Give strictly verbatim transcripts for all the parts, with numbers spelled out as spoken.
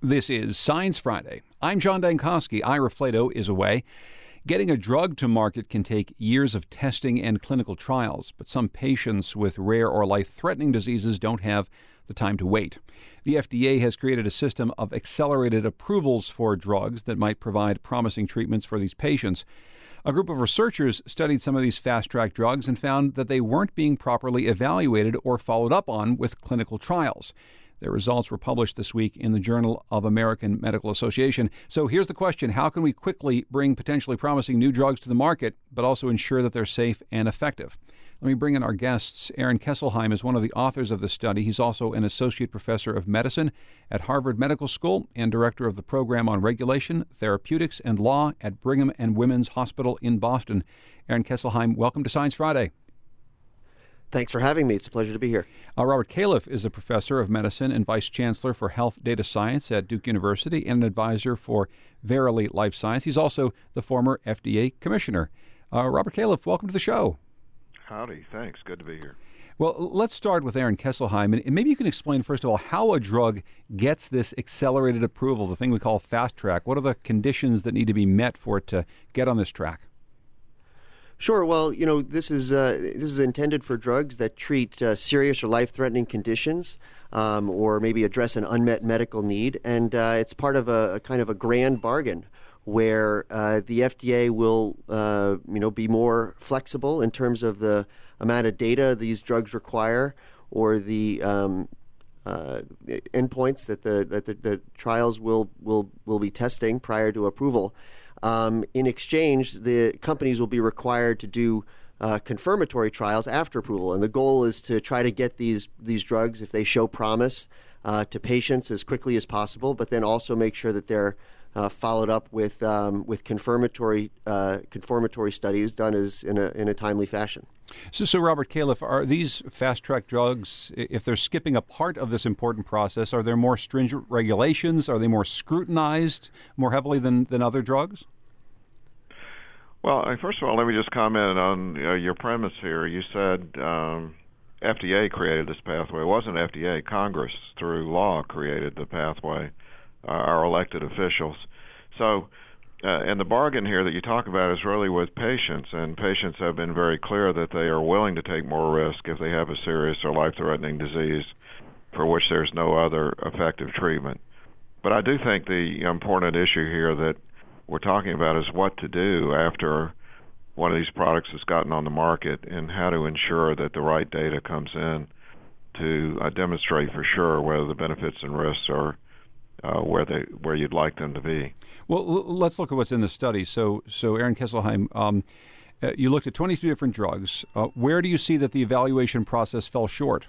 This is Science Friday. I'm John Dankosky. Ira Flato is away. Getting a drug to market can take years of testing and clinical trials, but some patients with rare or life-threatening diseases don't have the time to wait. The F D A has created a system of accelerated approvals for drugs that might provide promising treatments for these patients. A group of researchers studied some of these fast-track drugs and found that they weren't being properly evaluated or followed up on with clinical trials. Their results were published this week in the Journal of American Medical Association. So here's the question: how can we quickly bring potentially promising new drugs to the market, but also ensure that they're safe and effective? Let me bring in our guests. Aaron Kesselheim is one of the authors of the study. He's also an associate professor of medicine at Harvard Medical School and director of the program on regulation, therapeutics, and law at Brigham and Women's Hospital in Boston. Aaron Kesselheim, welcome to Science Friday. Thanks for having me. It's a pleasure to be here. Uh, Robert Califf is a professor of medicine and vice chancellor for health data science at Duke University and an advisor for Verily Life Science. He's also the former F D A commissioner. Uh, Robert Califf, welcome to the show. Howdy. Thanks. Good to be here. Well, let's start with Aaron Kesselheim. And maybe you can explain, first of all, how a drug gets this accelerated approval, the thing we call fast track. What are the conditions that need to be met for it to get on this track? Sure. Well, you know, this is uh, this is intended for drugs that treat uh, serious or life-threatening conditions, um, or maybe address an unmet medical need, and uh, it's part of a, a kind of a grand bargain where uh, the F D A will, uh, you know, be more flexible in terms of the amount of data these drugs require, or the um, uh, endpoints that the that the, the trials will will will be testing prior to approval. Um, in exchange, the companies will be required to do uh, confirmatory trials after approval, and the goal is to try to get these these drugs, if they show promise, uh, to patients as quickly as possible, but then also make sure that they're uh, followed up with um, with confirmatory uh, confirmatory studies done as in a in a timely fashion. So, so Robert Califf, are these fast-track drugs, if they're skipping a part of this important process, are there more stringent regulations? Are they more scrutinized more heavily than, than other drugs? Well, first of all, let me just comment on uh, your premise here. You said um, F D A created this pathway. It wasn't F D A. Congress, through law, created the pathway, uh, our elected officials. So, uh, and the bargain here that you talk about is really with patients, and patients have been very clear that they are willing to take more risk if they have a serious or life-threatening disease for which there's no other effective treatment. But I do think the important issue here that we're talking about is what to do after one of these products has gotten on the market, and how to ensure that the right data comes in to uh, demonstrate for sure whether the benefits and risks are uh, where they where you'd like them to be. Well, l- let's look at what's in the study. So, so Aaron Kesselheim, um, uh, you looked at twenty-two different drugs. Uh, where do you see that the evaluation process fell short?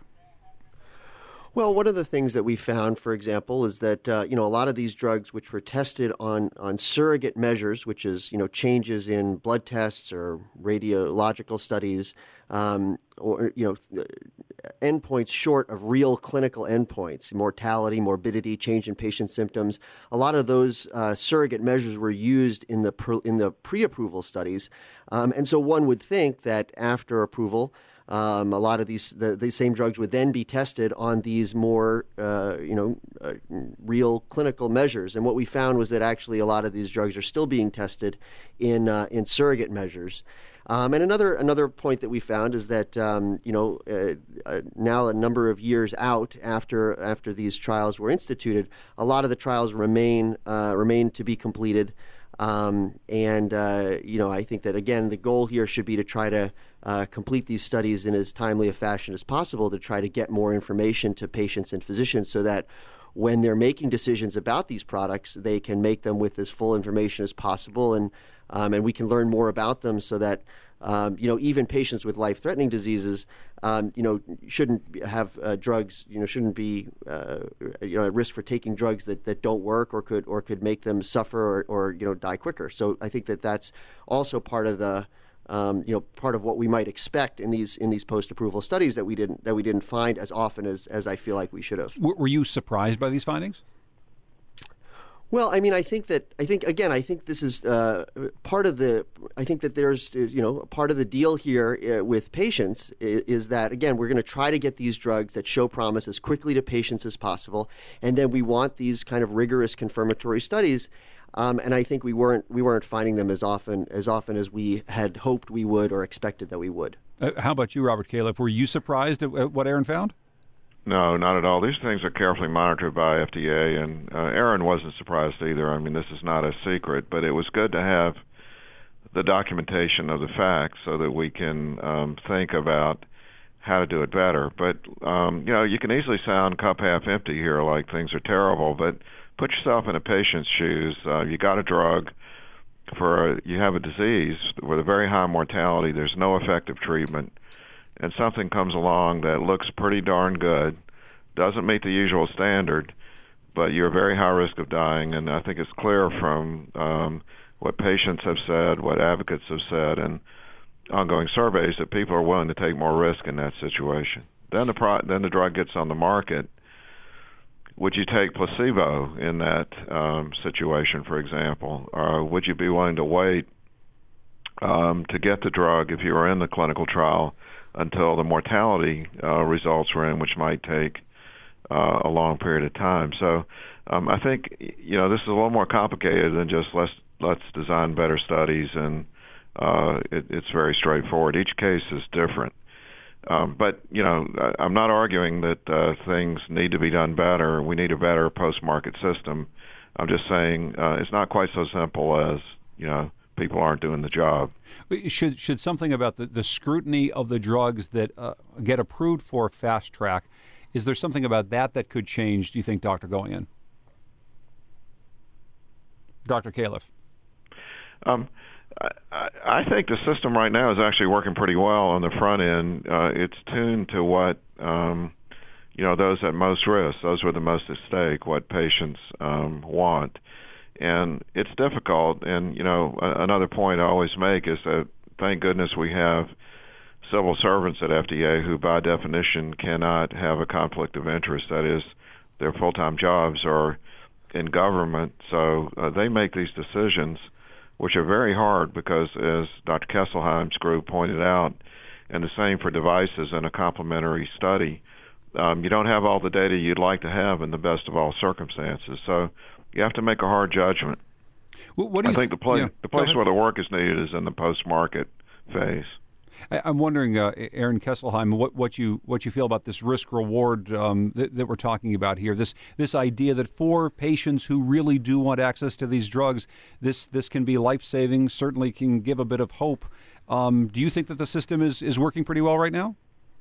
Well, one of the things that we found, for example, is that uh, you know a lot of these drugs, which were tested on on surrogate measures, which is you know changes in blood tests or radiological studies, um, or you know endpoints short of real clinical endpoints, mortality, morbidity, change in patient symptoms. A lot of those uh, surrogate measures were used in the pre- in the pre-approval studies, um, and so one would think that after approval, Um, a lot of these the, the same drugs would then be tested on these more uh, you know uh, real clinical measures. And what we found was that actually a lot of these drugs are still being tested in uh, in surrogate measures. Um, and another another point that we found is that um, you know uh, uh, now a number of years out after after these trials were instituted, a lot of the trials remain uh, remain to be completed. Um, and, uh, you know, I think that, again, the goal here should be to try to uh, complete these studies in as timely a fashion as possible to try to get more information to patients and physicians so that when they're making decisions about these products, they can make them with as full information as possible, and um, and we can learn more about them so that Um, you know, even patients with life-threatening diseases, um, you know, shouldn't have uh, drugs. You know, shouldn't be, uh, you know, at risk for taking drugs that, that don't work or could or could make them suffer or, or you know die quicker. So I think that that's also part of the, um, you know, part of what we might expect in these in these post-approval studies that we didn't that we didn't find as often as as I feel like we should have. Were you surprised by these findings? Well, I mean, I think that I think again, I think this is uh, part of the. I think that there's you know part of the deal here uh, with patients is, is that again we're going to try to get these drugs that show promise as quickly to patients as possible, and then we want these kind of rigorous confirmatory studies. Um, and I think we weren't we weren't finding them as often as often as we had hoped we would or expected that we would. Uh, how about you, Robert Califf? Were you surprised at, at what Aaron found? No, not at all. These things are carefully monitored by F D A, and uh, Aaron wasn't surprised either. I mean, this is not a secret, but it was good to have the documentation of the facts so that we can um, think about how to do it better. But, um, you know, you can easily sound cup half empty here, like things are terrible, but put yourself in a patient's shoes. Uh, you got a drug for, a, you have a disease with a very high mortality. There's no effective treatment. And something comes along that looks pretty darn good, doesn't meet the usual standard, but you're very high risk of dying. And I think it's clear from um, what patients have said, what advocates have said, and ongoing surveys that people are willing to take more risk in that situation. Then the pro- then the drug gets on the market. Would you take placebo in that um, situation, for example? Or would you be willing to wait um, to get the drug if you were in the clinical trial until the mortality uh, results were in, which might take uh, a long period of time? So um, I think, you know, this is a little more complicated than just let's let's design better studies, and uh, it, it's very straightforward. Each case is different. Um, but, you know, I, I'm not arguing that uh, things need to be done better. We need a better post-market system. I'm just saying uh, it's not quite so simple as, you know, people aren't doing the job. Should should something about the, the scrutiny of the drugs that uh, get approved for fast track, is there something about that that could change, do you think, Doctor Goin? Doctor Califf? Um, I, I think the system right now is actually working pretty well on the front end. Uh, it's tuned to what, um, you know, those at most risk, those with the most at stake, what patients um, want. And it's difficult, and, you know, another point I always make is that thank goodness we have civil servants at F D A who by definition cannot have a conflict of interest. That is, their full-time jobs are in government, so uh, they make these decisions, which are very hard because, as Doctor Kesselheim's group pointed out, and the same for devices in a complementary study, um, you don't have all the data you'd like to have in the best of all circumstances. So you have to make a hard judgment. Well, what do I you think th- the, pla- yeah, the place where the work is needed is in the post-market phase. I, I'm wondering, uh, Aaron Kesselheim, what, what you what you feel about this risk-reward um, that, that we're talking about here. This this idea that for patients who really do want access to these drugs, this this can be life-saving. Certainly can give a bit of hope. Um, do you think that the system is, is working pretty well right now?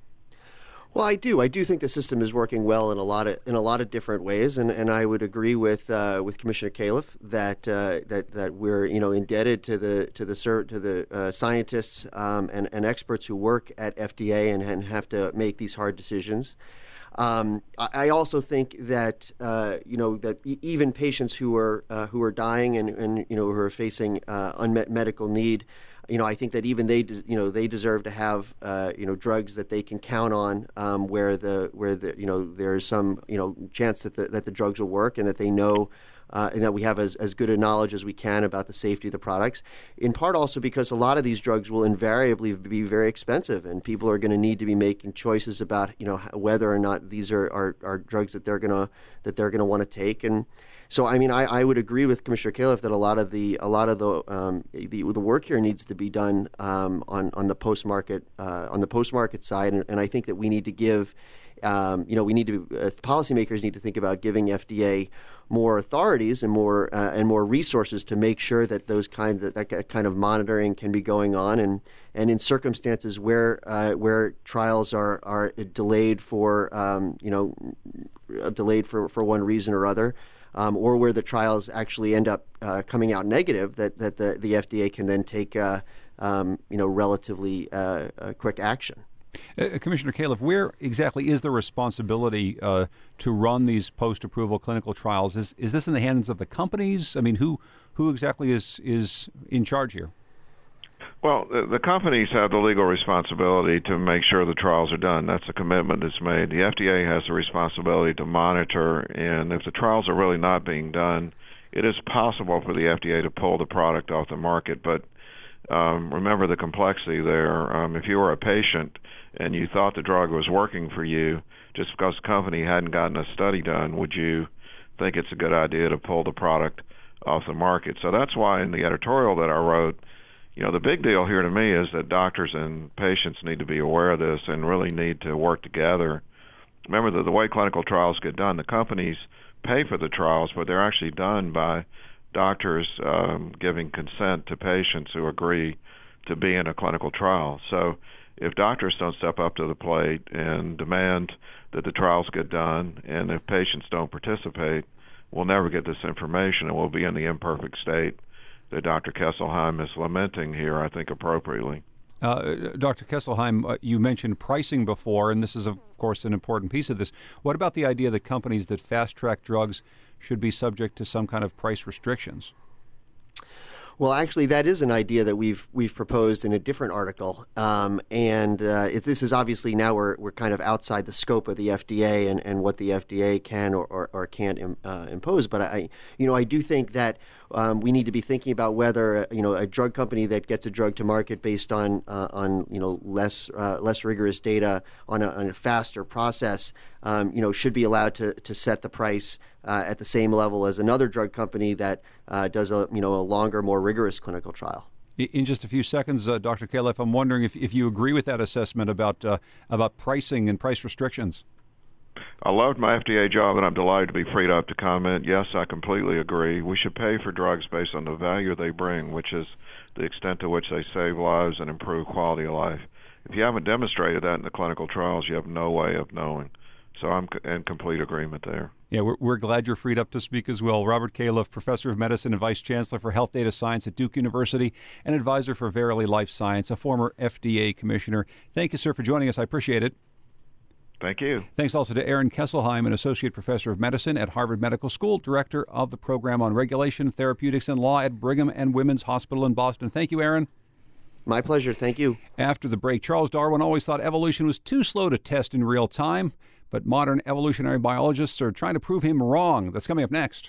Well, I do. I do think the system is working well in a lot of in a lot of different ways, and, and I would agree with uh, with Commissioner Califf that uh, that that we're you know indebted to the to the to the uh, scientists um, and and experts who work at F D A and, and have to make these hard decisions. Um, I also think that uh, you know that even patients who are uh, who are dying and, and you know who are facing uh, unmet medical need, you know, I think that even they, you know, they deserve to have, uh, you know, drugs that they can count on, um, where the, where the, you know, there is some, you know, chance that the, that the drugs will work, and that they know, uh, and that we have as, as good a knowledge as we can about the safety of the products. In part also because a lot of these drugs will invariably be very expensive, and people are going to need to be making choices about, you know, whether or not these are, are, are drugs that they're gonna that they're gonna want to take. And so, I mean, I, I would agree with Commissioner Califf that a lot of the a lot of the um, the, the work here needs to be done um, on on the post market uh, on the post market side, and, and I think that we need to give, um, you know, we need to uh, policymakers need to think about giving F D A more authorities and more uh, and more resources to make sure that those kinds of, that kind of monitoring can be going on, and and in circumstances where uh, where trials are are delayed for um, you know delayed for, for one reason or other. Um, or where the trials actually end up uh, coming out negative, that, that the, the F D A can then take uh, um, you know relatively uh, uh, quick action. Uh, Commissioner Califf, where exactly is the responsibility uh, to run these post-approval clinical trials? Is is this in the hands of the companies? I mean, who who exactly is is in charge here? Well, the, the companies have the legal responsibility to make sure the trials are done. That's a commitment that's made. The F D A has the responsibility to monitor, and if the trials are really not being done, it is possible for the F D A to pull the product off the market, but um, remember the complexity there. Um, if you were a patient and you thought the drug was working for you, just because the company hadn't gotten a study done, would you think it's a good idea to pull the product off the market? So that's why in the editorial that I wrote, you know, the big deal here to me is that doctors and patients need to be aware of this and really need to work together. Remember that the way clinical trials get done, the companies pay for the trials, but they're actually done by doctors um, giving consent to patients who agree to be in a clinical trial. So if doctors don't step up to the plate and demand that the trials get done, and if patients don't participate, we'll never get this information, and we'll be in the imperfect state that Doctor Kesselheim is lamenting here, I think, appropriately. Uh, Doctor Kesselheim, uh, you mentioned pricing before, and this is, of course, an important piece of this. What about the idea that companies that fast-track drugs should be subject to some kind of price restrictions? Well, actually, that is an idea that we've we've proposed in a different article, um, and uh, it, this is obviously now we're we're kind of outside the scope of the F D A and, and what the F D A can or, or, or can't im, uh, impose. But I, you know, I do think that um, we need to be thinking about whether you know a drug company that gets a drug to market based on uh, on you know less uh, less rigorous data on a, on a faster process, um, you know, should be allowed to to set the price Uh, at the same level as another drug company that uh, does a you know a longer, more rigorous clinical trial. In just a few seconds, uh, Doctor Califf, I'm wondering if, if you agree with that assessment about uh, about pricing and price restrictions. I loved my F D A job, and I'm delighted to be freed up to comment. Yes, I completely agree. We should pay for drugs based on the value they bring, which is the extent to which they save lives and improve quality of life. If you haven't demonstrated that in the clinical trials, you have no way of knowing. So I'm in complete agreement there. Yeah, we're, we're glad you're freed up to speak as well. Robert Califf, Professor of Medicine and Vice Chancellor for Health Data Science at Duke University and advisor for Verily Life Science, a former F D A commissioner. Thank you, sir, for joining us. I appreciate it. Thank you. Thanks also to Aaron Kesselheim, an Associate Professor of Medicine at Harvard Medical School, Director of the Program on Regulation, Therapeutics, and Law at Brigham and Women's Hospital in Boston. Thank you, Aaron. My pleasure. Thank you. After the break, Charles Darwin always thought evolution was too slow to test in real time, but modern evolutionary biologists are trying to prove him wrong. That's coming up next.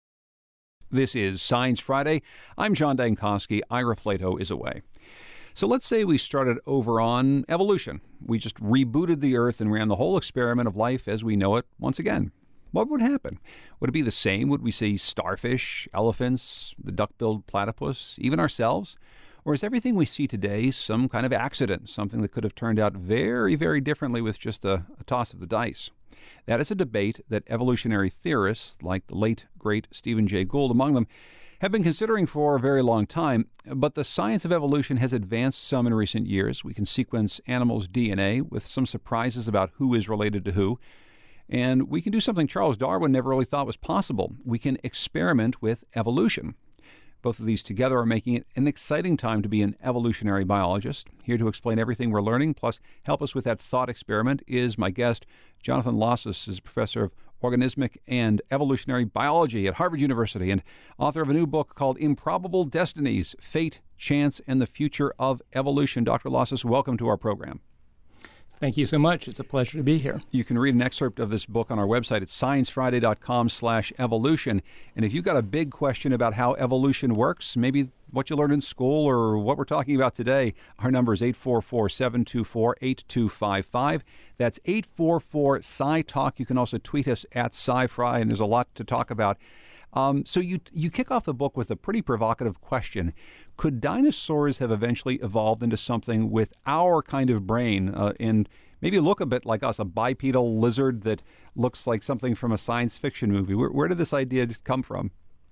This is Science Friday. I'm John Dankosky. Ira Flato is away. So let's say we started over on evolution. We just rebooted the Earth and ran the whole experiment of life as we know it once again. What would happen? Would it be the same? Would we see starfish, elephants, the duck-billed platypus, even ourselves? Or is everything we see today some kind of accident, something that could have turned out very, very differently with just a, a toss of the dice? That is a debate that evolutionary theorists, like the late, great Stephen Jay Gould among them, have been considering for a very long time. But the science of evolution has advanced some in recent years. We can sequence animals' D N A with some surprises about who is related to who. And we can do something Charles Darwin never really thought was possible. We can experiment with evolution. Both of these together are making it an exciting time to be an evolutionary biologist. Here to explain everything we're learning, plus help us with that thought experiment, is my guest, Jonathan Lossis, is professor of organismic and evolutionary biology at Harvard University and author of a new book called Improbable Destinies, Fate, Chance, and the Future of Evolution. Doctor Lossis, welcome to our program. Thank you so much. It's a pleasure to be here. You can read an excerpt of this book on our website at science friday dot com slash evolution. And if you've got a big question about how evolution works, maybe what you learned in school or what we're talking about today, our number is eight four four, seven two four, eight two five five. That's eight four four, S C I talk. You can also tweet us at SciFri, and there's a lot to talk about. Um, so you you kick off the book with a pretty provocative question. Could dinosaurs have eventually evolved into something with our kind of brain uh, and maybe look a bit like us, a bipedal lizard that looks like something from a science fiction movie? Where, where did this idea come from?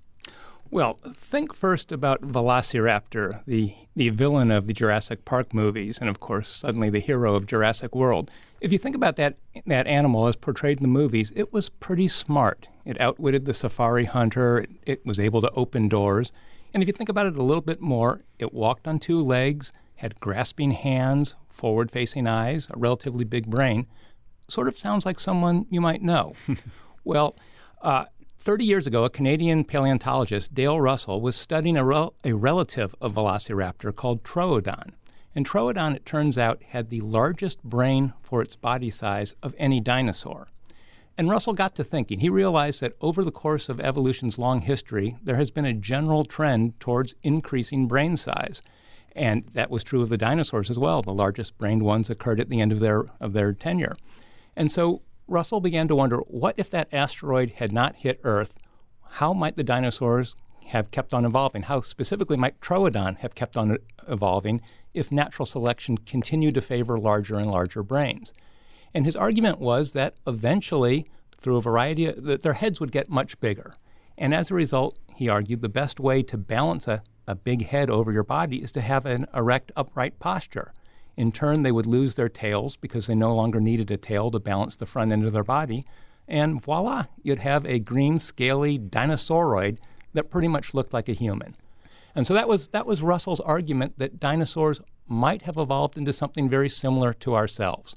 Well, think first about Velociraptor, the, the villain of the Jurassic Park movies, and of course, suddenly the hero of Jurassic World. If you think about that that animal as portrayed in the movies, it was pretty smart. It outwitted the safari hunter. It, it was able to open doors. And if you think about it a little bit more, it walked on two legs, had grasping hands, forward-facing eyes, a relatively big brain. Sort of sounds like someone you might know. Well, uh, thirty years ago, a Canadian paleontologist, Dale Russell, was studying a, rel- a relative of Velociraptor called Troodon. And Troodon, it turns out, had the largest brain for its body size of any dinosaur. And Russell got to thinking. He realized that over the course of evolution's long history, there has been a general trend towards increasing brain size. And that was true of the dinosaurs as well. The largest brained ones occurred at the end of their of their tenure. And so Russell began to wonder, what if that asteroid had not hit Earth? How might the dinosaurs have kept on evolving? How specifically might Troodon have kept on evolving if natural selection continued to favor larger and larger brains? And his argument was that eventually, through a variety of, that their heads would get much bigger. And as a result, he argued the best way to balance a, a big head over your body is to have an erect, upright posture. In turn, they would lose their tails because they no longer needed a tail to balance the front end of their body. And voila, you'd have a green, scaly dinosauroid that pretty much looked like a human. And so that was that was Russell's argument that dinosaurs might have evolved into something very similar to ourselves.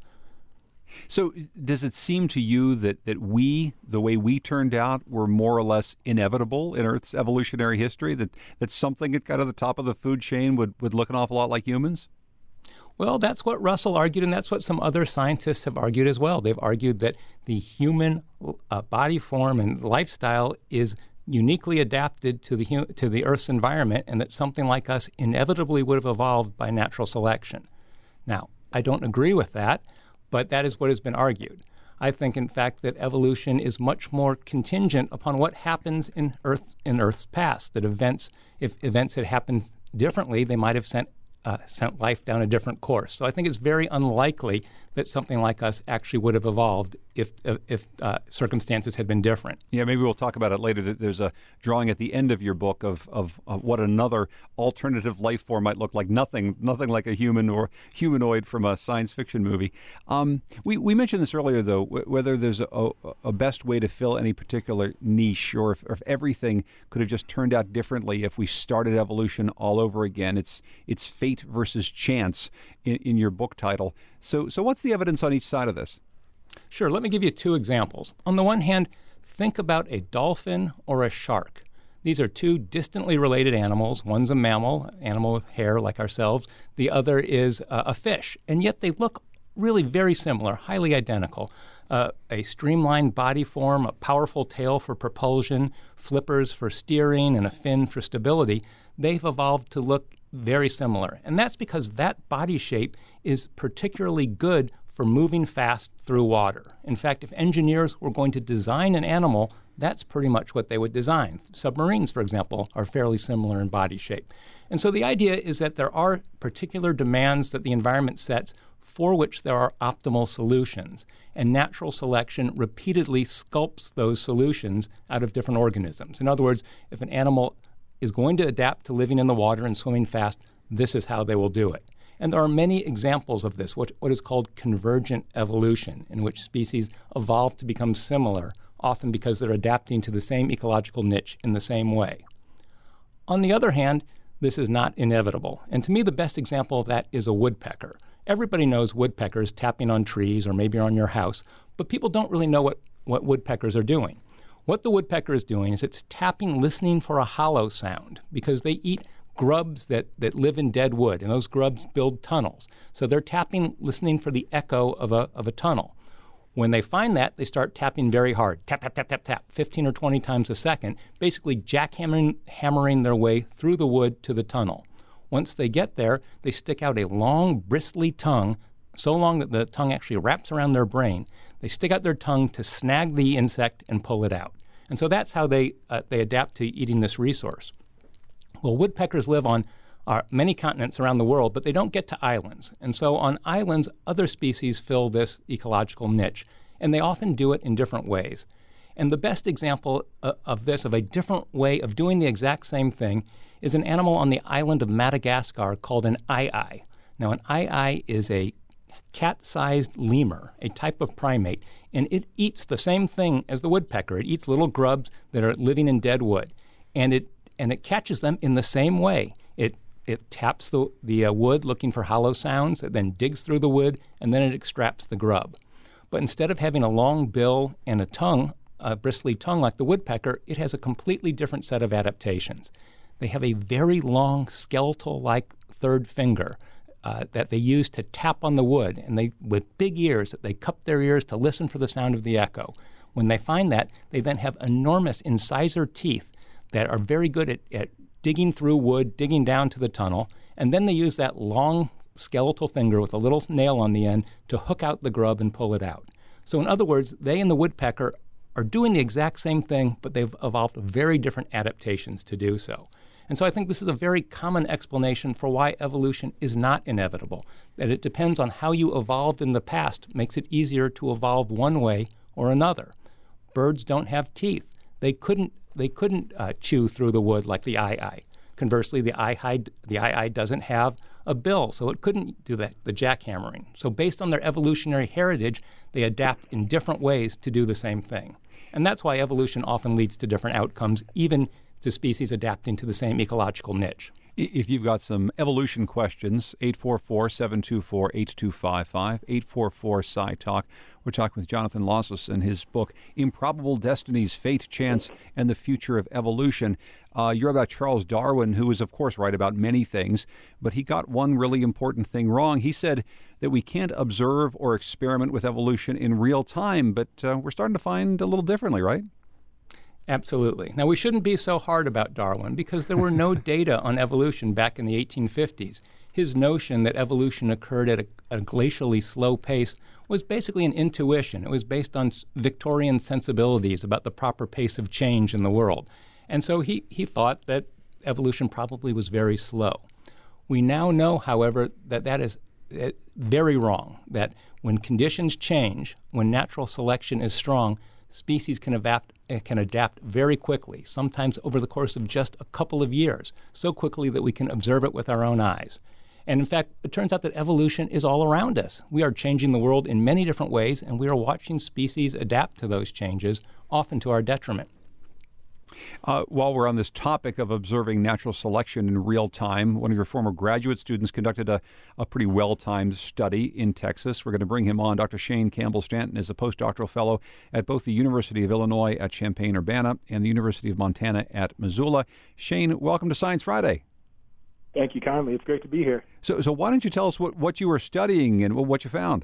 So does it seem to you that, that we, the way we turned out, were more or less inevitable in Earth's evolutionary history, that, that something at kind of the top of the food chain would, would look an awful lot like humans? Well, that's what Russell argued, and that's what some other scientists have argued as well. They've argued that the human uh, body form and lifestyle is uniquely adapted to the to the Earth's environment, and that something like us inevitably would have evolved by natural selection. Now, I don't agree with that, but that is what has been argued. I think, in fact, that evolution is much more contingent upon what happens in Earth in Earth's past. That events, if events had happened differently, they might have sent uh, sent life down a different course. So I think it's very unlikely that something like us actually would have evolved if uh, if uh, circumstances had been different. Yeah, maybe we'll talk about it later. There's a drawing at the end of your book of, of, of what another alternative life form might look like. Nothing nothing like a human or humanoid from a science fiction movie. Um, we, we mentioned this earlier, though, w- whether there's a, a best way to fill any particular niche, or if, or if everything could have just turned out differently if we started evolution all over again. It's it's fate versus chance in, in your book title. So, so what's the evidence on each side of this? Sure. Let me give you two examples. On the one hand, think about a dolphin or a shark. These are two distantly related animals. One's a mammal, animal with hair like ourselves. The other is uh, a fish. And yet they look really very similar, highly identical. Uh, a streamlined body form, a powerful tail for propulsion, flippers for steering, and a fin for stability. They've evolved to look very similar. And that's because that body shape is particularly good for moving fast through water. In fact, if engineers were going to design an animal, that's pretty much what they would design. Submarines, for example, are fairly similar in body shape. And so the idea is that there are particular demands that the environment sets for which there are optimal solutions. And natural selection repeatedly sculpts those solutions out of different organisms. In other words, if an animal is going to adapt to living in the water and swimming fast, this is how they will do it. And there are many examples of this, what, what is called convergent evolution, in which species evolve to become similar, often because they're adapting to the same ecological niche in the same way. On the other hand, this is not inevitable. And to me, the best example of that is a woodpecker. Everybody knows woodpeckers tapping on trees or maybe on your house, but people don't really know what, what woodpeckers are doing. What the woodpecker is doing is it's tapping, listening for a hollow sound, because they eat grubs that, that live in dead wood, and those grubs build tunnels. So they're tapping, listening for the echo of a of a tunnel. When they find that, they start tapping very hard, tap, tap, tap, tap, tap, fifteen or twenty times a second, basically jackhammering hammering their way through the wood to the tunnel. Once they get there, they stick out a long, bristly tongue, so long that the tongue actually wraps around their brain. They stick out their tongue to snag the insect and pull it out. And so that's how they uh, they adapt to eating this resource. Well, woodpeckers live on uh, many continents around the world, but they don't get to islands. And so on islands, other species fill this ecological niche, and they often do it in different ways. And the best example uh, of this, of a different way of doing the exact same thing, is an animal on the island of Madagascar called an aye-aye. Now, an aye-aye is a cat-sized lemur, a type of primate, and it eats the same thing as the woodpecker. It eats little grubs that are living in dead wood, and it and it catches them in the same way. It it taps the the uh, wood looking for hollow sounds, it then digs through the wood, and then it extracts the grub. But instead of having a long bill and a tongue, a bristly tongue like the woodpecker, it has a completely different set of adaptations. They have a very long skeletal-like third finger Uh, that they use to tap on the wood, and they, with big ears, that they cup their ears to listen for the sound of the echo. When they find that, they then have enormous incisor teeth that are very good at, at digging through wood, digging down to the tunnel, and then they use that long skeletal finger with a little nail on the end to hook out the grub and pull it out. So in other words, they and the woodpecker are doing the exact same thing, but they've evolved very different adaptations to do so. And so I think this is a very common explanation for why evolution is not inevitable, that it depends on how you evolved in the past makes it easier to evolve one way or another. Birds don't have teeth. They couldn't they couldn't uh, chew through the wood like the aye-aye. Conversely, the aye-aye the aye-aye doesn't have a bill, so it couldn't do that, the jackhammering. So based on their evolutionary heritage, they adapt in different ways to do the same thing. And that's why evolution often leads to different outcomes, even to species adapting to the same ecological niche. If you've got some evolution questions, eight four four, seven two four, eight two five five, eight four four, S C I Talk. We're talking with Jonathan Lossos in his book, Improbable Destinies, Fate, Chance, and the Future of Evolution. Uh, you're about Charles Darwin, who is, of course, right about many things, but he got one really important thing wrong. He said that we can't observe or experiment with evolution in real time, but uh, we're starting to find a little differently, right? Absolutely. Now, we shouldn't be so hard about Darwin because there were no data on evolution back in the eighteen fifties. His notion that evolution occurred at a, a glacially slow pace was basically an intuition. It was based on Victorian sensibilities about the proper pace of change in the world. And so he, he thought that evolution probably was very slow. We now know, however, that that is uh, very wrong, that when conditions change, when natural selection is strong, species can adapt, can adapt very quickly, sometimes over the course of just a couple of years, so quickly that we can observe it with our own eyes. And in fact, it turns out that evolution is all around us. We are changing the world in many different ways, and we are watching species adapt to those changes, often to our detriment. Uh, while we're on this topic of observing natural selection in real time, one of your former graduate students conducted a, a pretty well-timed study in Texas. We're going to bring him on. Doctor Shane Campbell-Stanton is a postdoctoral fellow at both the University of Illinois at Champaign-Urbana and the University of Montana at Missoula. Shane, welcome to Science Friday. Thank you kindly. It's great to be here. So, so why don't you tell us what, what you were studying and what you found?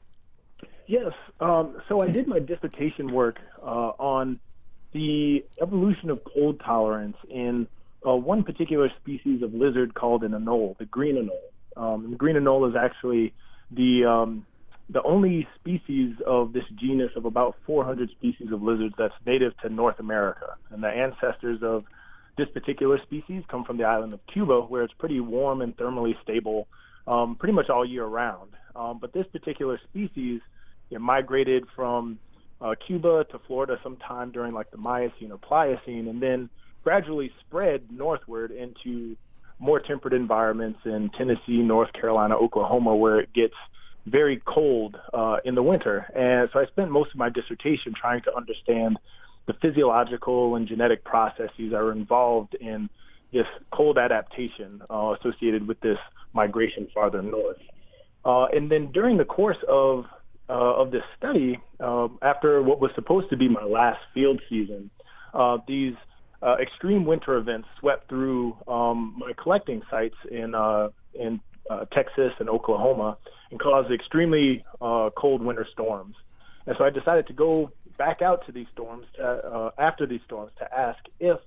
Yes. Um, so I did my dissertation work uh, on the evolution of cold tolerance in uh, one particular species of lizard called an anole, the green anole. Um, the green anole is actually the um, the only species of this genus of about four hundred species of lizards that's native to North America. And the ancestors of this particular species come from the island of Cuba, where it's pretty warm and thermally stable um, pretty much all year round. Um, but this particular species, it migrated from Uh, Cuba to Florida sometime during like the Miocene or Pliocene, and then gradually spread northward into more temperate environments in Tennessee, North Carolina, Oklahoma, where it gets very cold uh, in the winter. And so I spent most of my dissertation trying to understand the physiological and genetic processes that are involved in this cold adaptation uh, associated with this migration farther north. Uh, and then during the course of Uh, of this study, uh, after what was supposed to be my last field season, uh, these uh, extreme winter events swept through um, my collecting sites in uh, in uh, Texas and Oklahoma and caused extremely uh, cold winter storms. And so I decided to go back out to these storms, to, uh, after these storms, to ask if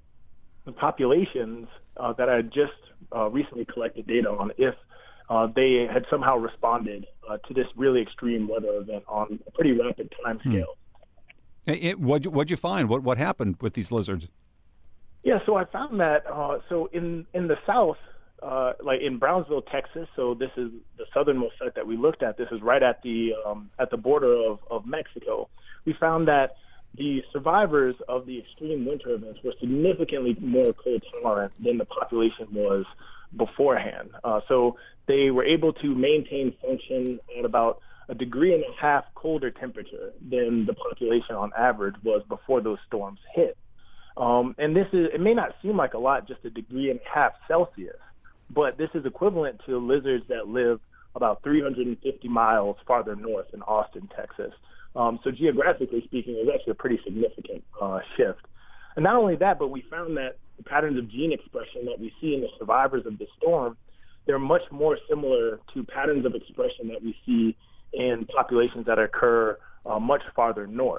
the populations uh, that I had just uh, recently collected data on, if Uh, they had somehow responded uh, to this really extreme weather event on a pretty rapid time scale. Hmm. It, it, what'd, you, what'd you find? What what happened with these lizards? Yeah, so I found that uh, so in in the south, uh, like in Brownsville, Texas. So this is the southernmost site that we looked at. This is right at the um, at the border of, of Mexico. We found that the survivors of the extreme winter events were significantly more cold tolerant than the population was beforehand. Uh, so they were able to maintain function at about a degree and a half colder temperature than the population on average was before those storms hit. Um, and this is, it may not seem like a lot, just a degree and a half Celsius, but this is equivalent to lizards that live about three hundred fifty miles farther north in Austin, Texas. Um, so geographically speaking, it was actually a pretty significant uh, shift. And not only that, but we found that the patterns of gene expression that we see in the survivors of the storm, they're much more similar to patterns of expression that we see in populations that occur uh, much farther north.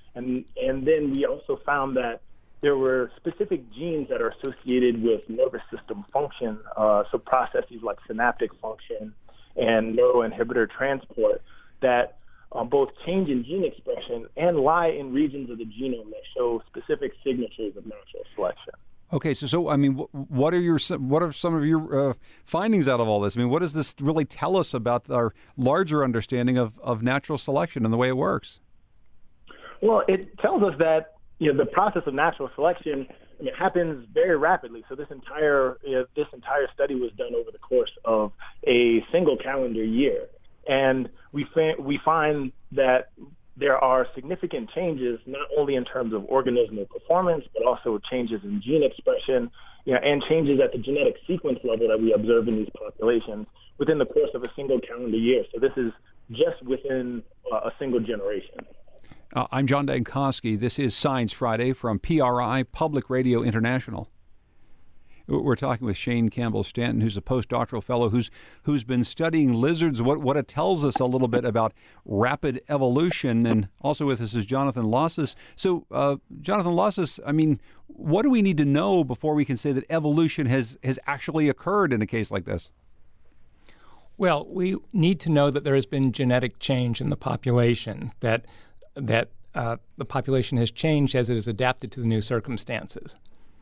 And, and then we also found that there were specific genes that are associated with nervous system function, uh, so processes like synaptic function and neuroinhibitor transport that uh, both change in gene expression and lie in regions of the genome that show specific signatures of natural selection. Okay, so so I mean, what are your what are some of your uh, findings out of all this? I mean, what does this really tell us about our larger understanding of, of natural selection and the way it works? Well, it tells us that you know the process of natural selection I mean, happens very rapidly. So this entire you know, this entire study was done over the course of a single calendar year, and we fa- we find that there are significant changes not only in terms of organismal performance, but also changes in gene expression, you know, and changes at the genetic sequence level that we observe in these populations within the course of a single calendar year. So this is just within uh, a single generation. Uh, I'm John Dankosky. This is Science Friday from P R I, Public Radio International. We're talking with Shane Campbell Stanton, who's a postdoctoral fellow who's who's been studying lizards, what what it tells us a little bit about rapid evolution. And also with us is Jonathan Losses. So, uh, Jonathan Losses, I mean, what do we need to know before we can say that evolution has, has actually occurred in a case like this? Well, we need to know that there has been genetic change in the population, that that uh, the population has changed as it has adapted to the new circumstances.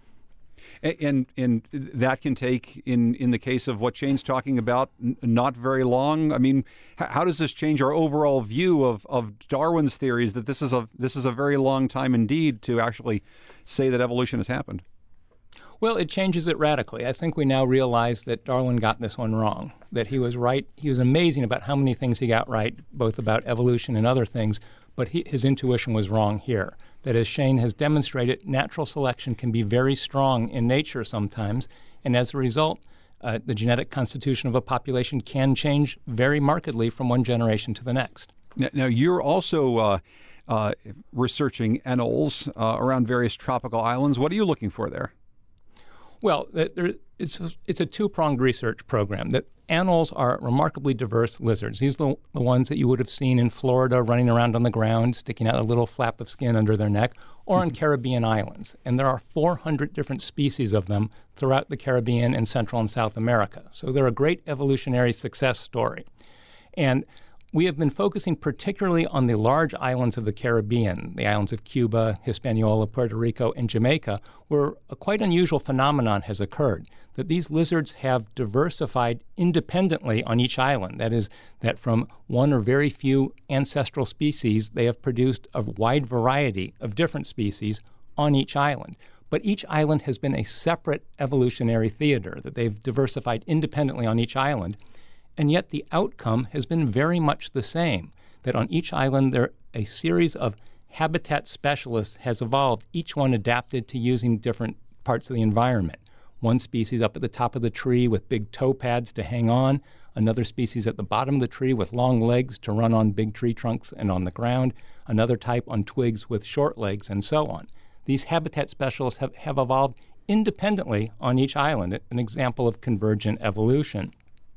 And and that can take, in, in the case of what Shane's talking about, n- not very long. I mean, h- how does this change our overall view of, of Darwin's theories that this is a this is a very long time indeed to actually say that evolution has happened? Well, it changes it radically. I think we now realize that Darwin got this one wrong, that he was right. He was amazing about how many things he got right, both about evolution and other things, but he, his intuition was wrong here. That, as Shane has demonstrated, natural selection can be very strong in nature sometimes, and as a result, uh, the genetic constitution of a population can change very markedly from one generation to the next. Now, now you're also uh, uh, researching anoles uh, around various tropical islands. What are you looking for there? Well, there, it's a, it's a two-pronged research program. That anoles are remarkably diverse lizards. These are the, the ones that you would have seen in Florida running around on the ground, sticking out a little flap of skin under their neck, or on Caribbean islands. And there are four hundred different species of them throughout the Caribbean and Central and South America. So they're a great evolutionary success story. And we have been focusing particularly on the large islands of the Caribbean, the islands of Cuba, Hispaniola, Puerto Rico, and Jamaica, where a quite unusual phenomenon has occurred, that these lizards have diversified independently on each island. That is, that from one or very few ancestral species, they have produced a wide variety of different species on each island. But each island has been a separate evolutionary theater, that they've diversified independently on each island. And yet the outcome has been very much the same, that on each island there a series of habitat specialists has evolved, each one adapted to using different parts of the environment. One species up at the top of the tree with big toe pads to hang on, another species at the bottom of the tree with long legs to run on big tree trunks and on the ground, another type on twigs with short legs, and so on. These habitat specialists have, have evolved independently on each island, an example of convergent evolution.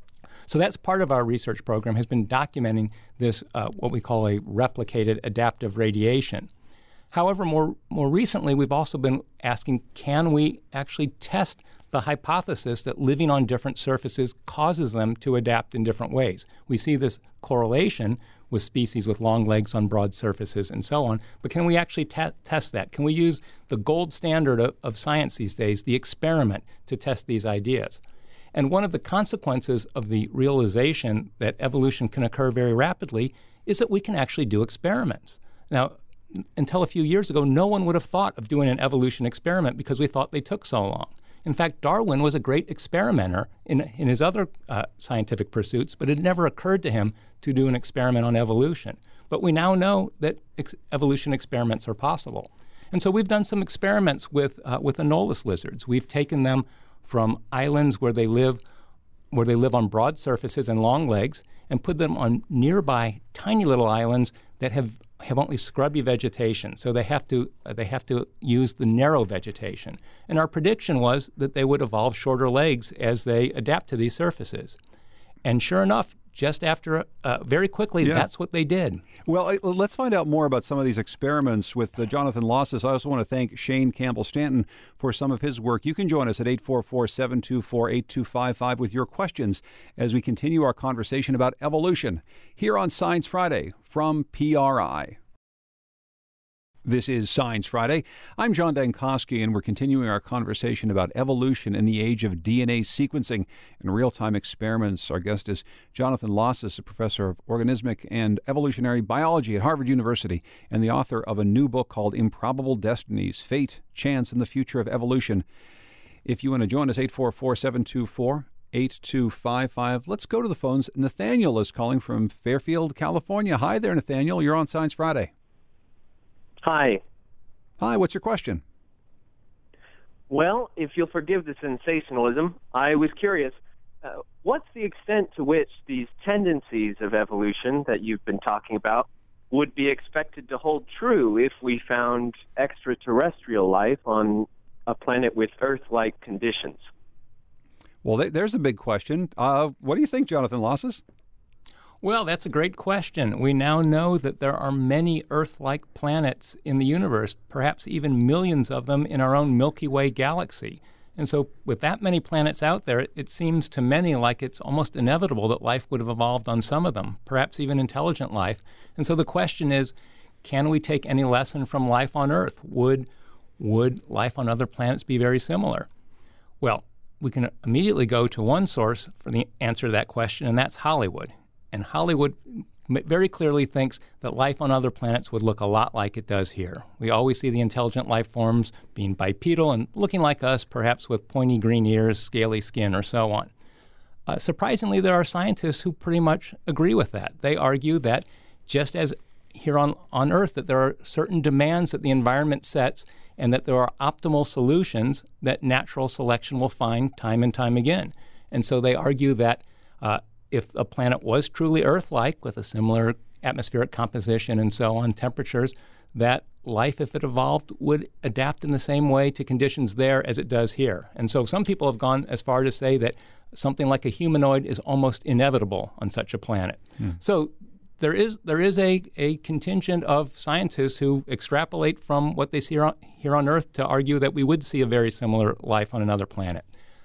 So that's part of our research program, has been documenting this, uh, what we call a replicated adaptive radiation. However, more, more recently, we've also been asking, can we actually test the hypothesis that living on different surfaces causes them to adapt in different ways? We see this correlation with species with long legs on broad surfaces and so on, but can we actually te- test that? Can we use the gold standard of, of science these days, the experiment, to test these ideas? And one of the consequences of the realization that evolution can occur very rapidly is that we can actually do experiments. Now, until a few years ago, no one would have thought of doing an evolution experiment because we thought they took so long. In fact, Darwin was a great experimenter in, in his other uh, scientific pursuits, but it never occurred to him to do an experiment on evolution. But we now know that ex- evolution experiments are possible. And so we've done some experiments with, uh, with anolis lizards. We've taken them from islands where they live where they live on broad surfaces and long legs, and put them on nearby tiny little islands that have, have only scrubby vegetation. So they have to uh, they have to use the narrow vegetation. And our prediction was that they would evolve shorter legs as they adapt to these surfaces. And sure enough, just after, uh, very quickly, Yeah. that's what they did. Well, let's find out more about some of these experiments with uh, Jonathan Losses. I also want to thank Shane Campbell-Stanton for some of his work. You can join us at eight four four, seven two four, eight two five five with your questions as we continue our conversation about evolution here on Science Friday from P R I. This is Science Friday. I'm John Dankosky, and we're continuing our conversation about evolution in the age of D N A sequencing and real-time experiments. Our guest is Jonathan Losses, a professor of organismic and evolutionary biology at Harvard University and the author of a new book called Improbable Destinies: Fate, Chance, and the Future of Evolution. If you want to join us, eight four four, seven two four, eight two five five. Let's go to the phones. Nathaniel is calling from Fairfield, California. Hi there, Nathaniel. You're on Science Friday. Hi. Hi, what's your question? Well, if you'll forgive the sensationalism, I was curious, uh, what's the extent to which these tendencies of evolution that you've been talking about would be expected to hold true if we found extraterrestrial life on a planet with Earth-like conditions? Well, th- there's a big question. Uh, what do you think, Jonathan Losses? Well, that's a great question. We now know that there are many Earth-like planets in the universe, perhaps even millions of them in our own Milky Way galaxy. And so with that many planets out there, it seems to many like it's almost inevitable that life would have evolved on some of them, perhaps even intelligent life. And so the question is, can we take any lesson from life on Earth? Would, would life on other planets be very similar? Well, we can immediately go to one source for the answer to that question, and that's Hollywood. And Hollywood very clearly thinks that life on other planets would look a lot like it does here. We always see the intelligent life forms being bipedal and looking like us, perhaps with pointy green ears, scaly skin, or so on. Uh, surprisingly, there are scientists who pretty much agree with that. They argue that just as here on, on Earth, that there are certain demands that the environment sets and that there are optimal solutions that natural selection will find time and time again. And so they argue that uh, if a planet was truly Earth-like with a similar atmospheric composition and so on, temperatures, that life, if it evolved, would adapt in the same way to conditions there as it does here. And so some people have gone as far to say that something like a humanoid is almost inevitable on such a planet. Hmm. So there is there is a, a contingent of scientists who extrapolate from what they see here on, here on Earth to argue that we would see a very similar life on another planet.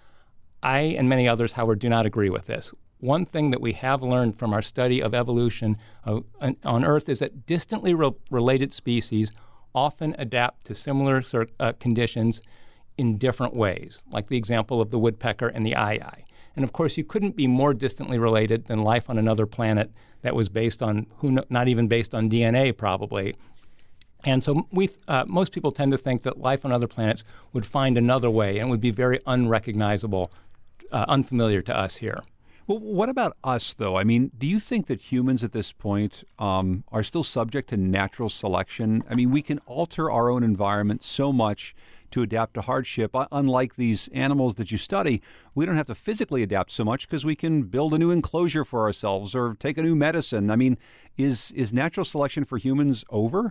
I and many others, however, do not agree with this. One thing that we have learned from our study of evolution uh, on Earth is that distantly re- related species often adapt to similar uh, conditions in different ways, like the example of the woodpecker and the aye-aye. And of course, you couldn't be more distantly related than life on another planet that was based on, who kn- not even based on D N A probably. And so we, uh, most people tend to think that life on other planets would find another way and would be very unrecognizable, uh, unfamiliar to us here. Well, what about us, though? I mean, do you think that humans at this point um, are still subject to natural selection? I mean, we can alter our own environment so much to adapt to hardship. Unlike these animals that you study, we don't have to physically adapt so much because we can build a new enclosure for ourselves or take a new medicine. I mean, is is natural selection for humans over?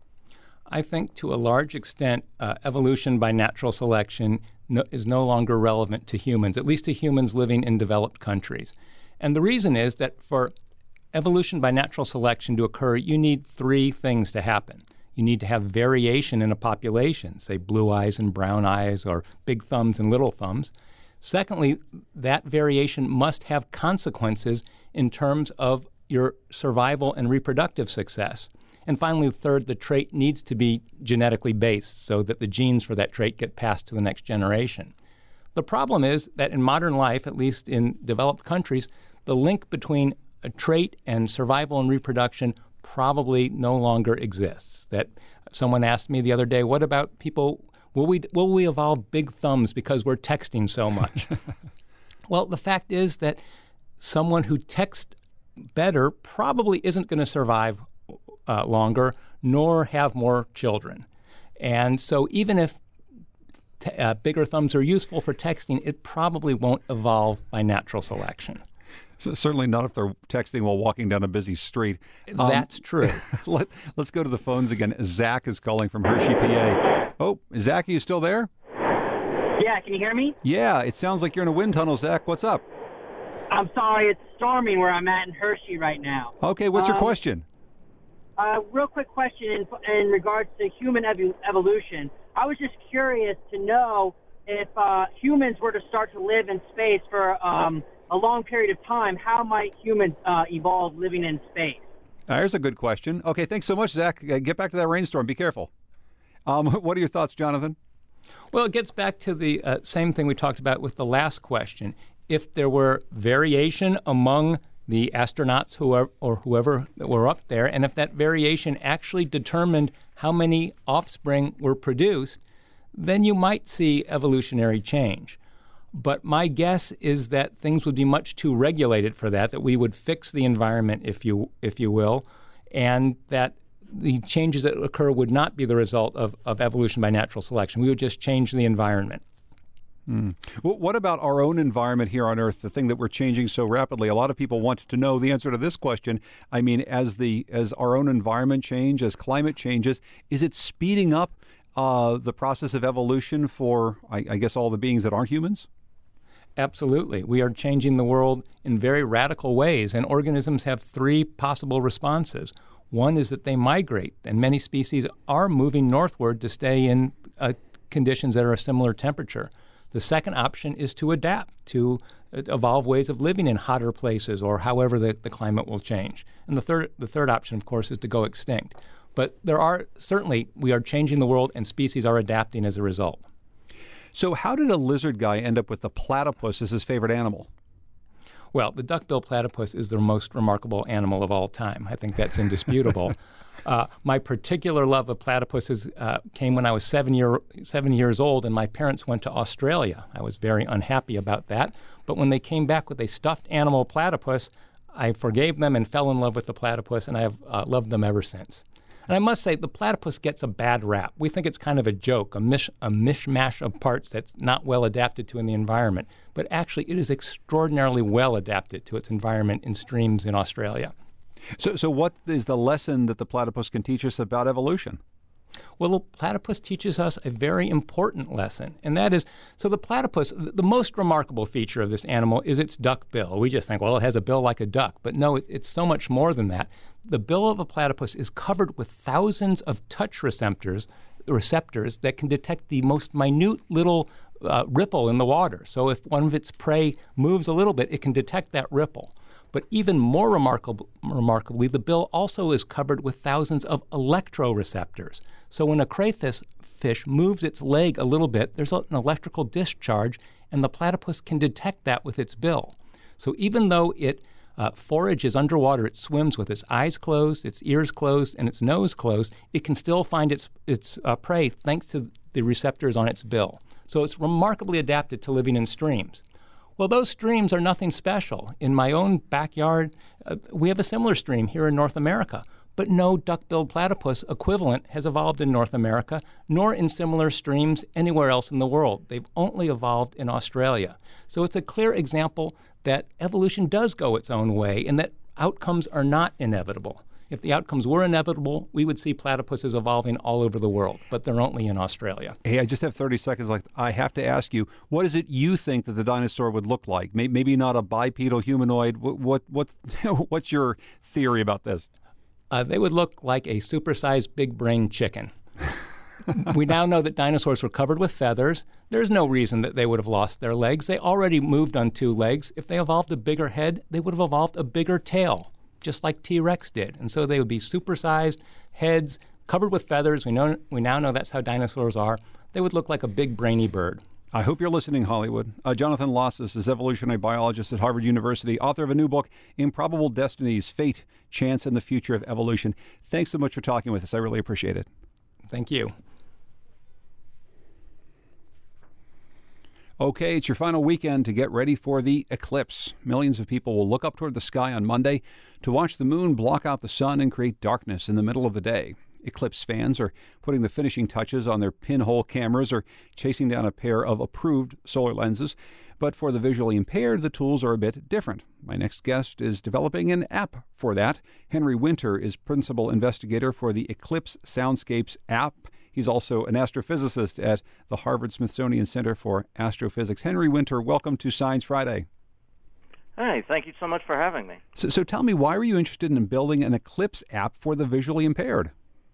I think to a large extent, uh, evolution by natural selection no, is no longer relevant to humans, at least to humans living in developed countries. And the reason is that for evolution by natural selection to occur, you need three things to happen. You need to have variation in a population, say blue eyes and brown eyes or big thumbs and little thumbs. Secondly, that variation must have consequences in terms of your survival and reproductive success. And finally, third, the trait needs to be genetically based so that the genes for that trait get passed to the next generation. The problem is that in modern life, at least in developed countries, the link between a trait and survival and reproduction probably no longer exists. That someone asked me the other day, what about people, will we will we evolve big thumbs because we're texting so much? Well, the fact is that someone who texts better probably isn't going to survive uh, longer, nor have more children. And so even if t- uh, bigger thumbs are useful for texting, it probably won't evolve by natural selection. So certainly not if they're texting while walking down a busy street. Um, That's true. let, let's go to the phones again. Zach is calling from Hershey, P A. Oh, Zach, are you still there? Yeah, can you hear me? Yeah, it sounds like you're in a wind tunnel, Zach. What's up? I'm sorry, it's storming where I'm at in Hershey right now. Okay, what's your um, question? Uh, real quick question in, in regards to human ev- evolution. I was just curious to know if uh, humans were to start to live in space for um, a long period of time, how might humans uh, evolve living in space? There's a good question. Okay, thanks so much, Zach. Uh, Get back to that rainstorm. Be careful. Um, what are your thoughts, Jonathan? Well, it gets back to the uh, same thing we talked about with the last question. If there were variation among the astronauts who are, or whoever that were up there, and if that variation actually determined how many offspring were produced, then you might see evolutionary change. But my guess is that things would be much too regulated for that, that we would fix the environment, if you if you will, and that the changes that occur would not be the result of, of evolution by natural selection. We would just change the environment. Mm. Well, what about our own environment here on Earth, the thing that we're changing so rapidly? A lot of people want to know the answer to this question. I mean, as the as our own environment changes, as climate changes, is it speeding up uh, the process of evolution for, I, I guess, all the beings that aren't humans? Absolutely. We are changing the world in very radical ways, and organisms have three possible responses. One is that they migrate, and many species are moving northward to stay in uh, conditions that are a similar temperature. The second option is to adapt, to uh, evolve ways of living in hotter places or however the, the climate will change. And the third, the third option, of course, is to go extinct. But there are certainly, we are changing the world, and species are adapting as a result. So how did a lizard guy end up with the platypus as his favorite animal? Well, the duck-billed platypus is the most remarkable animal of all time. I think that's indisputable. uh, my particular love of platypuses uh, came when I was seven, year, seven years old, and my parents went to Australia. I was very unhappy about that. But when they came back with a stuffed animal platypus, I forgave them and fell in love with the platypus, and I have uh, loved them ever since. And I must say, the platypus gets a bad rap. We think it's kind of a joke, a, mish, a mishmash of parts that's not well adapted to in the environment. But actually, it is extraordinarily well adapted to its environment in streams in Australia. So, so what is the lesson that the platypus can teach us about evolution? Well, the platypus teaches us a very important lesson, and that is, so the platypus, the most remarkable feature of this animal is its duck bill. We just think, well, it has a bill like a duck, but no, it, it's so much more than that. The bill of a platypus is covered with thousands of touch receptors, receptors that can detect the most minute little uh, ripple in the water. So if one of its prey moves a little bit, it can detect that ripple. But even more remarkable, remarkably, the bill also is covered with thousands of electroreceptors. So when a crayfish fish moves its leg a little bit, there's an electrical discharge, and the platypus can detect that with its bill. So even though it uh, forages underwater, it swims with its eyes closed, its ears closed, and its nose closed, it can still find its, its uh, prey thanks to the receptors on its bill. So it's remarkably adapted to living in streams. Well, those streams are nothing special. In my own backyard, uh, we have a similar stream here in North America, but no duck-billed platypus equivalent has evolved in North America, nor in similar streams anywhere else in the world. They've only evolved in Australia. So it's a clear example that evolution does go its own way and that outcomes are not inevitable. If the outcomes were inevitable, we would see platypuses evolving all over the world, but they're only in Australia. Hey, I just have thirty seconds left. I have to ask you, what is it you think that the dinosaur would look like? Maybe not a bipedal humanoid. What, what, what what's your theory about this? Uh, they would look like a supersized big-brain chicken. We now know that dinosaurs were covered with feathers. There's no reason that they would have lost their legs. They already moved on two legs. If they evolved a bigger head, they would have evolved a bigger tail, just like T-Rex did. And so they would be supersized heads covered with feathers. We know we now know that's how dinosaurs are. They would look like a big brainy bird. I hope you're listening, Hollywood. Uh, Jonathan Losses is evolutionary biologist at Harvard University, author of a new book, Improbable Destinies, Fate, Chance, and the Future of Evolution. Thanks so much for talking with us. I really appreciate it. Thank you. Okay, it's your final weekend to get ready for the eclipse. Millions of people will look up toward the sky on Monday to watch the moon block out the sun and create darkness in the middle of the day. Eclipse fans are putting the finishing touches on their pinhole cameras or chasing down a pair of approved solar lenses. But for the visually impaired, the tools are a bit different. My next guest is developing an app for that. Henry Winter is principal investigator for the Eclipse Soundscapes app. He's also an astrophysicist at the Harvard-Smithsonian Center for Astrophysics. Henry Winter, welcome to Science Friday. Hey, thank you so much for having me. So, so tell me, why were you interested in building an eclipse app for the visually impaired?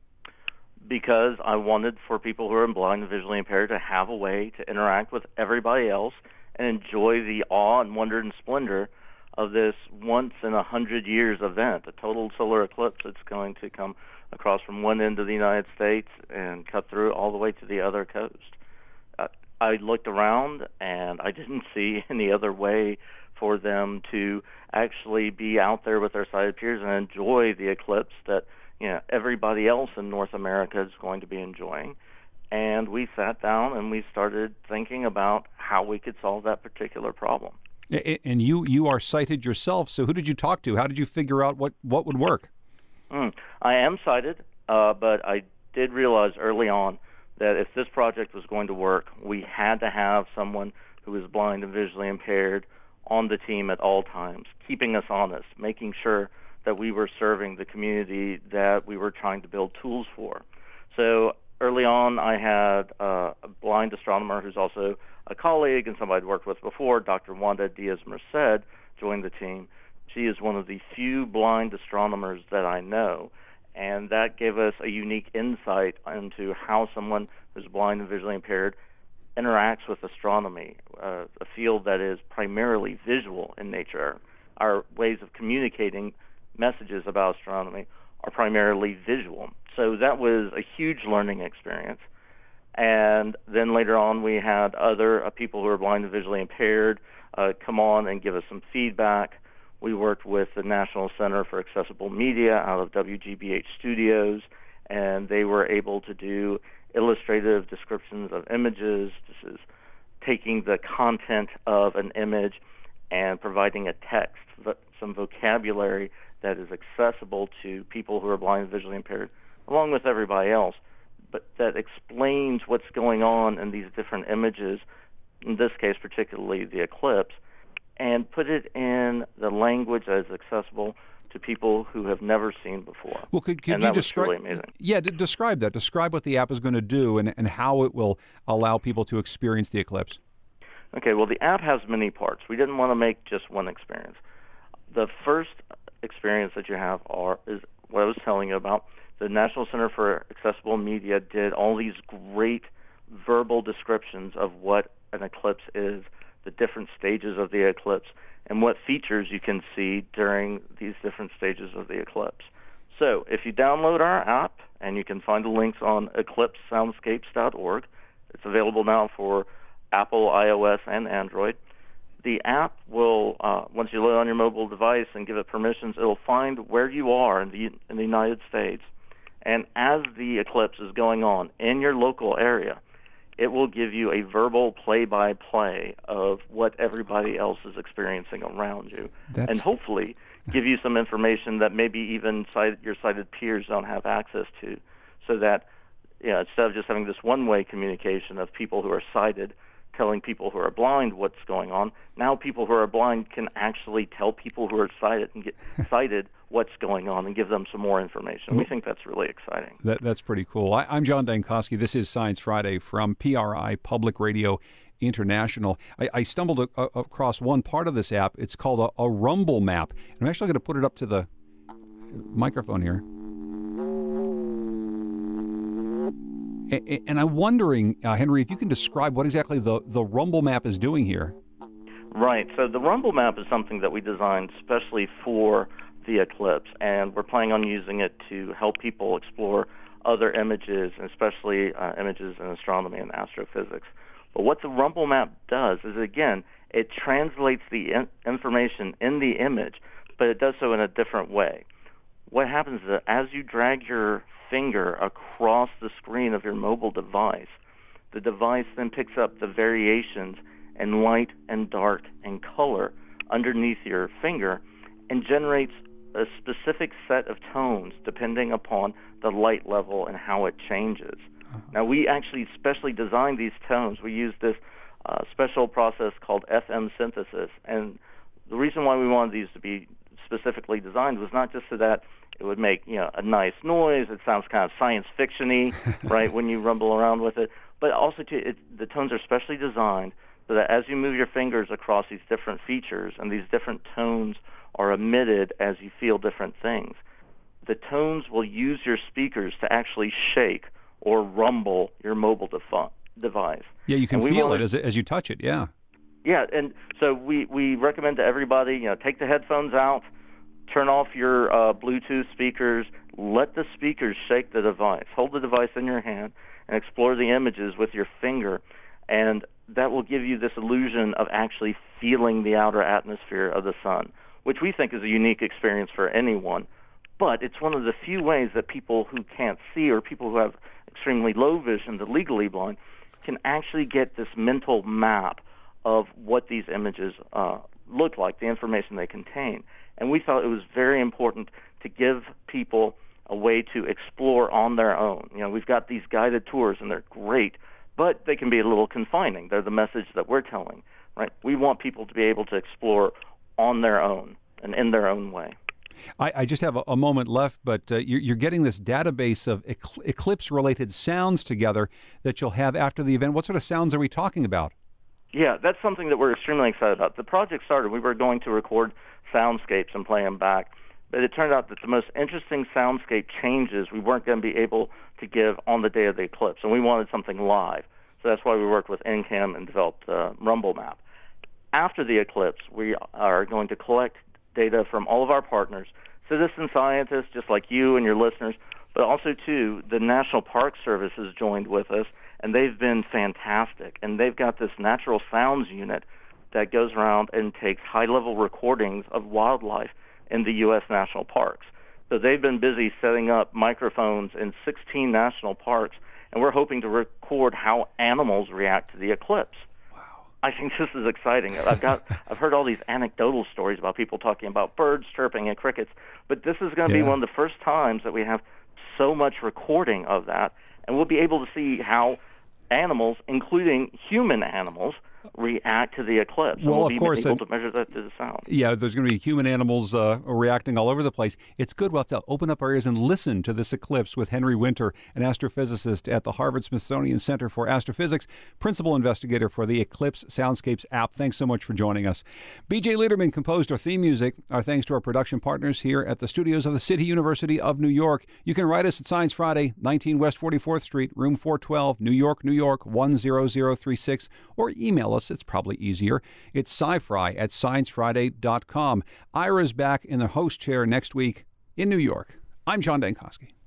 Because I wanted for people who are blind and visually impaired to have a way to interact with everybody else and enjoy the awe and wonder and splendor of this once in a hundred years event, a total solar eclipse that's going to come across from one end of the United States and cut through all the way to the other coast. Uh, I looked around and I didn't see any other way for them to actually be out there with their sighted peers and enjoy the eclipse that, you know, everybody else in North America is going to be enjoying. And we sat down and we started thinking about how we could solve that particular problem. And you you are sighted yourself, so who did you talk to? How did you figure out what, what would work? Mm, I am sighted, uh, but I did realize early on that if this project was going to work, we had to have someone who was blind and visually impaired on the team at all times, keeping us honest, making sure that we were serving the community that we were trying to build tools for. So early on, I had uh, a blind astronomer who's also a colleague and somebody I'd worked with before, Doctor Wanda Diaz-Merced, joined the team. She is one of the few blind astronomers that I know, and that gave us a unique insight into how someone who's blind and visually impaired interacts with astronomy, uh, a field that is primarily visual in nature. Our ways of communicating messages about astronomy are primarily visual. So that was a huge learning experience. And then later on, we had other uh, people who are blind and visually impaired uh, come on and give us some feedback. We worked with the National Center for Accessible Media out of W G B H Studios, and they were able to do illustrative descriptions of images. This is taking the content of an image and providing a text, some vocabulary that is accessible to people who are blind and visually impaired, along with everybody else, but that explains what's going on in these different images, in this case particularly the eclipse, and put it in the language that is accessible to people who have never seen before. Well, could, could and you that describe? was truly amazing. Yeah, d- describe that. Describe what the app is going to do and, and how it will allow people to experience the eclipse. Okay, well, the app has many parts. We didn't want to make just one experience. The first experience that you have are is what I was telling you about. The National Center for Accessible Media did all these great verbal descriptions of what an eclipse is, the different stages of the eclipse, and what features you can see during these different stages of the eclipse. So if you download our app, and you can find the links on eclipse soundscapes dot org, it's available now for Apple, iOS, and Android. The app will, uh, once you load on your mobile device and give it permissions, it'll find where you are in the in the United States. And as the eclipse is going on in your local area, it will give you a verbal play-by-play of what everybody else is experiencing around you. That's... And hopefully give you some information that maybe even sighted, your sighted peers don't have access to, so that, you know, instead of just having this one-way communication of people who are sighted telling people who are blind what's going on, now people who are blind can actually tell people who are sighted and get sighted what's going on and give them some more information. We think that's really exciting. That, that's pretty cool. I, I'm John Dankosky. This is Science Friday from P R I, Public Radio International. I, I stumbled a, a, across one part of this app. It's called a, a Rumble Map. I'm actually going to put it up to the microphone here. And I'm wondering, uh, Henry, if you can describe what exactly the, the Rumble Map is doing here. Right. So the Rumble Map is something that we designed specially for the eclipse, and we're planning on using it to help people explore other images, especially uh, images in astronomy and astrophysics. But what the Rumble Map does is, again, it translates the in- information in the image, but it does so in a different way. What happens is that as you drag your finger across the screen of your mobile device, the device then picks up the variations in light and dark and color underneath your finger and generates a specific set of tones depending upon the light level and how it changes. Uh-huh. Now, we actually specially designed these tones. We used this uh, special process called F M synthesis, and the reason why we wanted these to be specifically designed was not just so that it would make, you know, a nice noise. It sounds kind of science fiction-y, right, when you rumble around with it. But also, to, it, the tones are specially designed so that as you move your fingers across these different features and these different tones are emitted as you feel different things, the tones will use your speakers to actually shake or rumble your mobile defi- device. Yeah, you can feel wanted, it as as you touch it, yeah. Yeah, and so we, we recommend to everybody, you know, take the headphones out, turn off your uh, Bluetooth speakers, let the speakers shake the device. Hold the device in your hand and explore the images with your finger, and that will give you this illusion of actually feeling the outer atmosphere of the sun, which we think is a unique experience for anyone. But it's one of the few ways that people who can't see or people who have extremely low vision, the legally blind, can actually get this mental map of what these images uh, look like, the information they contain. And we thought it was very important to give people a way to explore on their own. You know, we've got these guided tours, and they're great, but they can be a little confining. They're the message that we're telling, right? We want people to be able to explore on their own and in their own way. I, I just have a, a moment left, but uh, you're, you're getting this database of ecl- eclipse-related sounds together that you'll have after the event. What sort of sounds are we talking about? Yeah, that's something that we're extremely excited about. The project started, we were going to record soundscapes and play them back, but it turned out that the most interesting soundscape changes we weren't going to be able to give on the day of the eclipse, and we wanted something live. So that's why we worked with N C A M and developed uh, Rumble Map. After the eclipse, we are going to collect data from all of our partners, citizen scientists just like you and your listeners, but also, too, the National Park Service has joined with us, and they've been fantastic. And they've got this natural sounds unit that goes around and takes high-level recordings of wildlife in the U S national parks. So they've been busy setting up microphones in sixteen national parks, and we're hoping to record how animals react to the eclipse. I think this is exciting. I've got, I've heard all these anecdotal stories about people talking about birds chirping and crickets, but this is going to yeah. be one of the first times that we have so much recording of that, and we'll be able to see how animals, including human animals, react to the eclipse. Well, and we'll of be course, able uh, to measure that to the sound. Yeah, there's going to be human animals uh, reacting all over the place. It's good. We'll have to open up our ears and listen to this eclipse with Henry Winter, an astrophysicist at the Harvard-Smithsonian Center for Astrophysics, principal investigator for the Eclipse Soundscapes app. Thanks so much for joining us. B J Liederman composed our theme music. Our thanks to our production partners here at the studios of the City University of New York. You can write us at Science Friday, nineteen West forty-fourth Street, room four twelve, New York, New York, one zero zero three six, or email us. It's probably easier. It's sci-fri at science friday dot com. Ira's back in the host chair next week in New York. I'm John Dankosky.